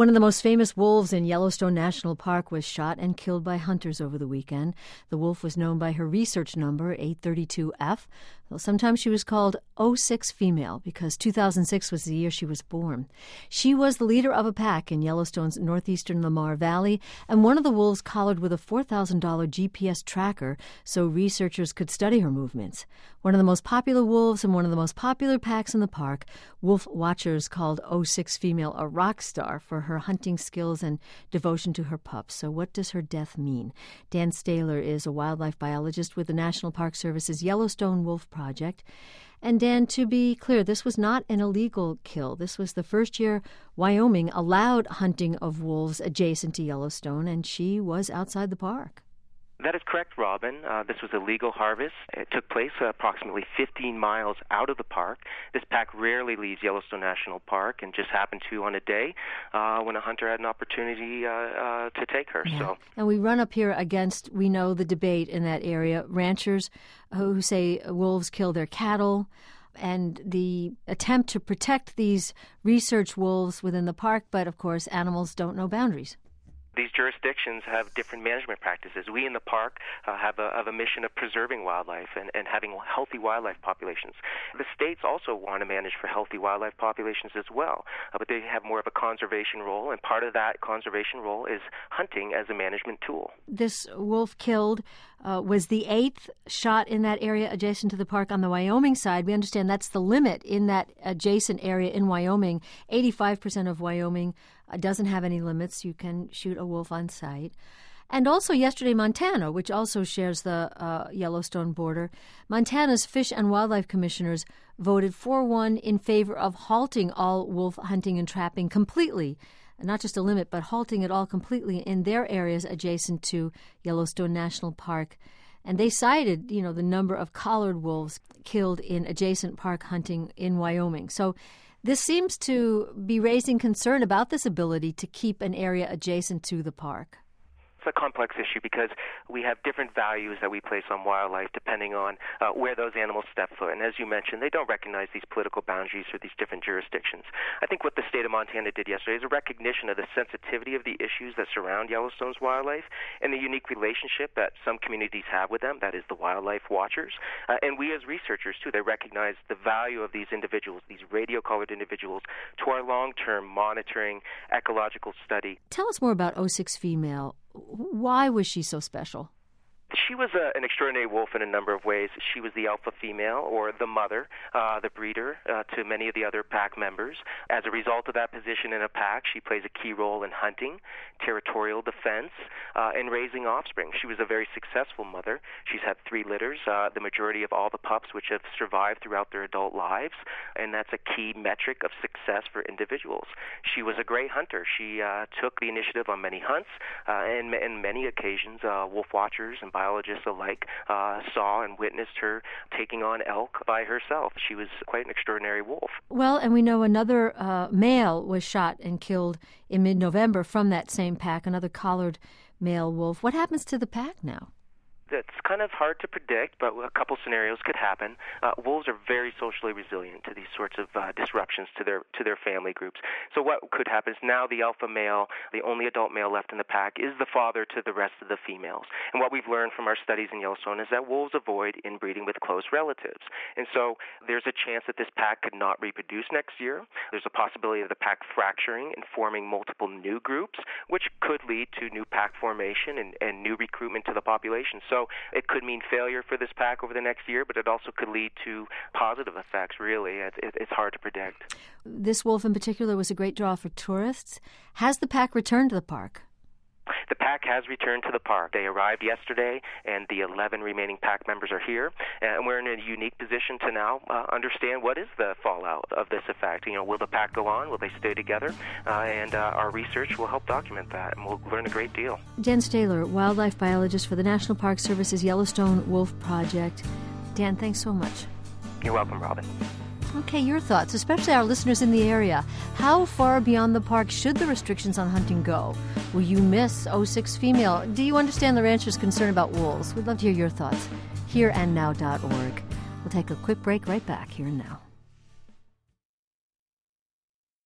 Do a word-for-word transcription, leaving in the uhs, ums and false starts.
One of the most famous wolves in Yellowstone National Park was shot and killed by hunters over the weekend. The wolf was known by her research number, eight thirty-two F. Well, sometimes she was called oh six female because two thousand six was the year she was born. She was the leader of a pack in Yellowstone's northeastern Lamar Valley, and one of the wolves collared with a four thousand dollars G P S tracker so researchers could study her movements. One of the most popular wolves and one of the most popular packs in the park, wolf watchers called oh six female a rock star for her hunting skills and devotion to her pups. So what does her death mean? Dan Staehler is a wildlife biologist with the National Park Service's Yellowstone Wolf Project. And Dan, to be clear, this was not an illegal kill. This was the first year Wyoming allowed hunting of wolves adjacent to Yellowstone, and she was outside the park. That is correct, Robin. Uh, this was a legal harvest. It took place uh, approximately fifteen miles out of the park. This pack rarely leaves Yellowstone National Park and just happened to on a day uh, when a hunter had an opportunity uh, uh, to take her. Yeah. So, and we run up here against, we know the debate in that area, ranchers who say wolves kill their cattle, and the attempt to protect these research wolves within the park, but of course animals don't know boundaries. These jurisdictions have different management practices. We in the park uh, have, a, have a mission of preserving wildlife and, and having healthy wildlife populations. The states also want to manage for healthy wildlife populations as well, uh, but they have more of a conservation role, and part of that conservation role is hunting as a management tool. This wolf killed uh, was the eighth shot in that area adjacent to the park on the Wyoming side. We understand that's the limit in that adjacent area in Wyoming. eighty-five percent of Wyoming doesn't have any limits. You can shoot a wolf on sight. And also yesterday, Montana, which also shares the uh, Yellowstone border, Montana's Fish and Wildlife Commissioners voted four one in favor of halting all wolf hunting and trapping completely. Not just a limit, but halting it all completely in their areas adjacent to Yellowstone National Park. And they cited, you know, the number of collared wolves killed in adjacent park hunting in Wyoming. So this seems to be raising concern about this ability to keep an area adjacent to the park. It's a complex issue because we have different values that we place on wildlife depending on uh, where those animals step foot. And as you mentioned, they don't recognize these political boundaries for these different jurisdictions. I think what the state of Montana did yesterday is a recognition of the sensitivity of the issues that surround Yellowstone's wildlife and the unique relationship that some communities have with them, that is the wildlife watchers. Uh, and we as researchers, too, they recognize the value of these individuals, these radio-colored individuals, to our long-term monitoring, ecological study. Tell us more about oh six female. Why was she so special? She was a, an extraordinary wolf in a number of ways. She was the alpha female, or the mother, uh, the breeder, uh, to many of the other pack members. As a result of that position in a pack, she plays a key role in hunting, territorial defense, uh, and raising offspring. She was a very successful mother. She's had three litters, uh, the majority of all the pups which have survived throughout their adult lives, and that's a key metric of success for individuals. She was a great hunter. She uh, took the initiative on many hunts, uh, and in many occasions, uh, wolf watchers and biologists alike uh, saw and witnessed her taking on elk by herself. She was quite an extraordinary wolf. Well, and we know another uh, male was shot and killed in mid-November from that same pack, another collared male wolf. What happens to the pack now? It's kind of hard to predict, but a couple scenarios could happen. Uh, wolves are very socially resilient to these sorts of uh, disruptions to their to their family groups. So what could happen is now the alpha male, the only adult male left in the pack, is the father to the rest of the females. And what we've learned from our studies in Yellowstone is that wolves avoid inbreeding with close relatives. And so there's a chance that this pack could not reproduce next year. There's a possibility of the pack fracturing and forming multiple new groups, which could lead to new pack formation and, and new recruitment to the population. So it could mean failure for this pack over the next year, but it also could lead to positive effects, really. It's, it's hard to predict. This wolf in particular was a great draw for tourists. Has the pack returned to the park? The pack has returned to the park. They arrived yesterday, and the eleven remaining pack members are here. And we're in a unique position to now uh, understand what is the fallout of this effect. You know, will the pack go on? Will they stay together? Uh, and uh, our research will help document that, and we'll learn a great deal. Dan Staehler, wildlife biologist for the National Park Service's Yellowstone Wolf Project. Dan, thanks so much. You're welcome, Robin. Okay, your thoughts, especially our listeners in the area. How far beyond the park should the restrictions on hunting go? Will you miss oh six female? Do you understand the rancher's concern about wolves? We'd love to hear your thoughts. here and now dot org. We'll take a quick break right back here and now.